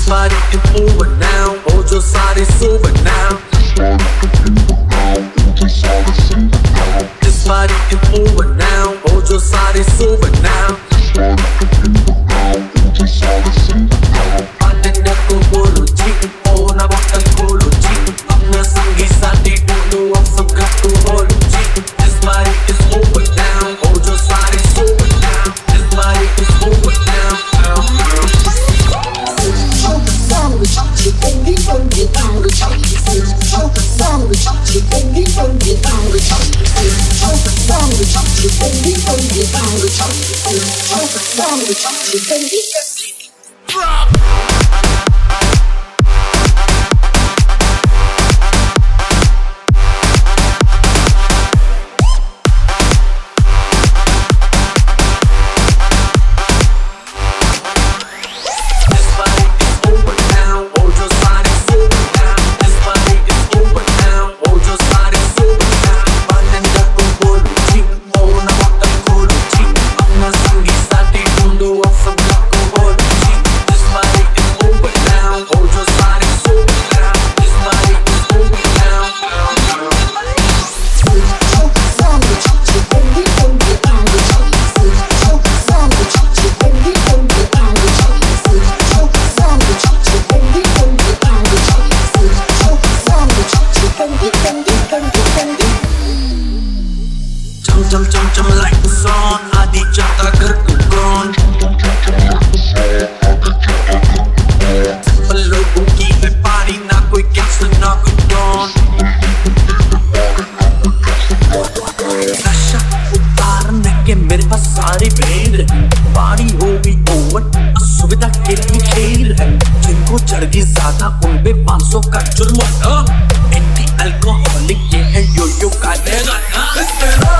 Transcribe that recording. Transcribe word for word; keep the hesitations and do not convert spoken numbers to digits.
party is over now. Ojo sare sober now. This party is over now. Ojo sare sober now. Patenda ko bolo ji, oh na bakal bolo ji. Apna sangi sati bolo, ab sab ka ko bolo ji. This party is over now. Ojo sare sober now. This party is over now. Drop. Chum chum chum like the sun, आधी जनता घर को कौन? Simple लोगों की है पारी, ना कोई कैंसर ना कोई डॉन। नशा उतारने के मेरे पास सारी ब्रेन है, पारी हो गई ओवर, असुविधा के लिए खेल है। जिनको चढ़ गई ज्यादा उन पे पाँच सौ का जुर्म है। एंटी अल्कोहलिक ये है यो यो का